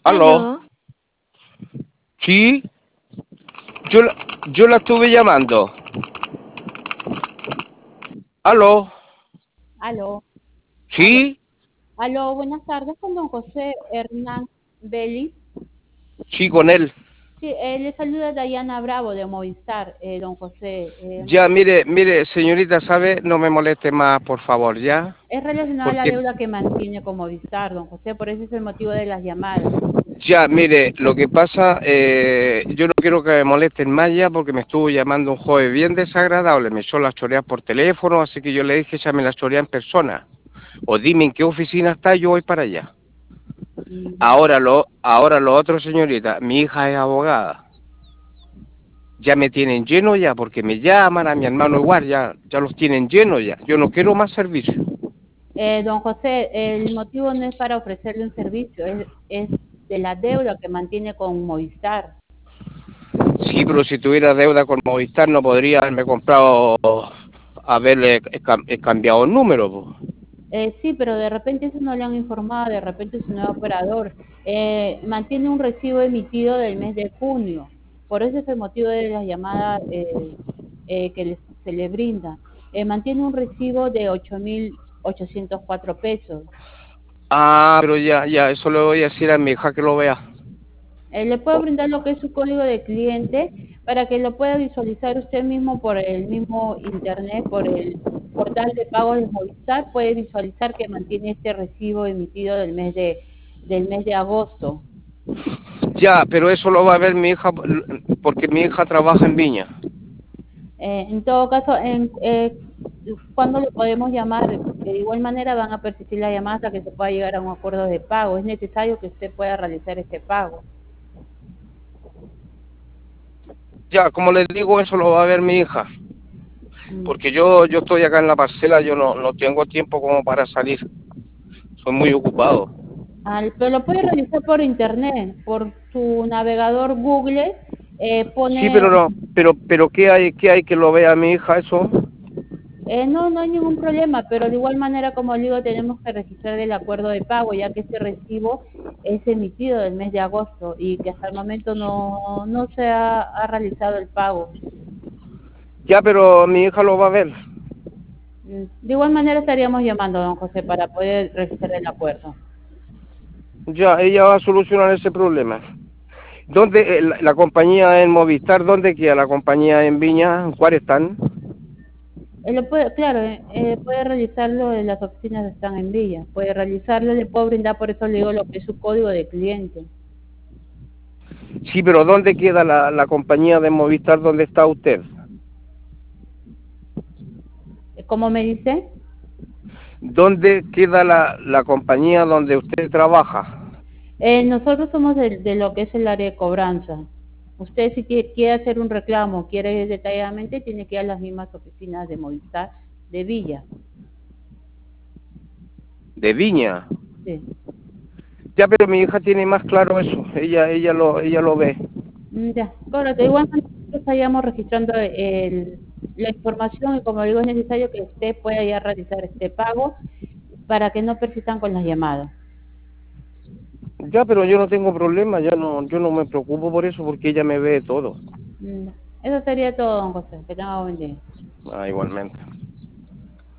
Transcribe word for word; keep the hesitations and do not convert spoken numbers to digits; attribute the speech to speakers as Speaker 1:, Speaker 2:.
Speaker 1: ¿Aló?
Speaker 2: Aló,
Speaker 1: Sí, yo la, yo la estuve llamando. ¿Aló?
Speaker 3: Aló, aló,
Speaker 1: Sí,
Speaker 3: aló, buenas tardes con don José Hernán Belli.
Speaker 1: sí, con él.
Speaker 3: Sí, eh, le saluda Dayana Bravo de Movistar, eh, don José. Eh,
Speaker 1: Ya, mire, mire, señorita, ¿sabe? No me moleste más, por favor, ¿ya?
Speaker 3: es relacionado a la
Speaker 1: Porque,
Speaker 3: deuda que mantiene con Movistar, don José, por eso es el motivo de las llamadas.
Speaker 1: ya, mire, lo que pasa, eh, yo no quiero que me molesten más ya porque me estuvo llamando un joven bien desagradable, me echó las choreas por teléfono, así que yo le dije, ya me las chorea en persona. O dime en qué oficina está, yo voy para allá.
Speaker 3: Mm, ya.
Speaker 1: Ahora lo, ahora lo otro, señorita, mi hija es abogada. Ya me tienen lleno ya, porque me llaman a mi hermano igual, ya, ya los tienen llenos ya. Yo no quiero más servicio.
Speaker 3: Eh, don José, el motivo no es para ofrecerle un servicio, es, es de la deuda que mantiene con Movistar.
Speaker 1: Sí, pero si tuviera deuda con Movistar no podría haberme comprado, haberle cam- cambiado el número, po.
Speaker 3: Eh, sí, pero de repente eso no le han informado, de repente su nuevo operador eh, mantiene un recibo emitido del mes de junio. Por eso es el motivo de la llamada eh, eh, que les- se le brinda. Eh, mantiene un recibo de ocho mil ochocientos cuatro pesos.
Speaker 1: Ah, pero ya, ya, eso le voy a decir a mi hija que lo vea.
Speaker 3: Eh, le puedo brindar lo que es su código de cliente para que lo pueda visualizar usted mismo por el mismo internet, por el portal de pagos de Movistar, puede visualizar que mantiene este recibo emitido del mes de, del mes de agosto.
Speaker 1: Ya, pero eso lo va a ver mi hija, porque mi hija trabaja en Viña.
Speaker 3: Eh, en todo caso, en, eh, ¿cuándo lo podemos llamar? Porque de igual manera van a persistir las llamadas hasta que se pueda llegar a un acuerdo de pago. Es necesario que usted pueda realizar este pago.
Speaker 1: Ya, como les digo, eso lo va a ver mi hija.
Speaker 3: Mm.
Speaker 1: Porque yo, yo estoy acá en la parcela, yo no, no tengo tiempo como para salir. Soy muy ocupado.
Speaker 3: Al- pero lo puede realizar por internet, por su navegador Google, eh,
Speaker 1: Sí,
Speaker 3: pone,
Speaker 1: pero no, pero, pero ¿qué hay, qué hay que lo vea mi hija eso?
Speaker 3: eh, no, no hay ningún problema, pero de igual manera, como digo, tenemos que registrar el acuerdo de pago, ya que este recibo es emitido del mes de agosto y que hasta el momento no, no se ha, ha realizado el pago.
Speaker 1: Ya, pero mi hija lo va a ver.
Speaker 3: Mm, De igual manera estaríamos llamando, don José, para poder registrar el acuerdo.
Speaker 1: Ya, ella va a solucionar ese problema. ¿Dónde, eh, la, la compañía en Movistar, dónde queda la compañía en Viña? ¿Cuáles están?
Speaker 3: Eh, lo puede, claro, eh, eh, puede realizarlo en las oficinas que están en Villa, puede realizarlo, le puedo brindar, por eso le digo lo que es su código de cliente.
Speaker 1: Sí, pero ¿dónde queda la, la compañía de Movistar donde está usted?
Speaker 3: Eh, ¿Cómo me dice?
Speaker 1: ¿Dónde queda la, la compañía donde usted trabaja?
Speaker 3: Eh, nosotros somos de, de lo que es el área de cobranza. Usted si quiere, quiere hacer un reclamo, quiere ir detalladamente, tiene que ir a las mismas oficinas de Movistar de Villa.
Speaker 1: De Viña.
Speaker 3: Sí.
Speaker 1: Ya, pero mi hija tiene más claro eso. Ella, ella lo, ella lo ve.
Speaker 3: Mm, Ya, correcto. Igual nosotros estaríamos registrando el, la información y como digo, es necesario que usted pueda ya realizar este pago para que no persistan con las llamadas.
Speaker 1: Ya, pero yo no tengo problema, ya no, yo no me preocupo por eso porque ella me ve todo.
Speaker 3: Mm, Eso sería todo, don José. Que tenga buen día.
Speaker 1: Ah, igualmente.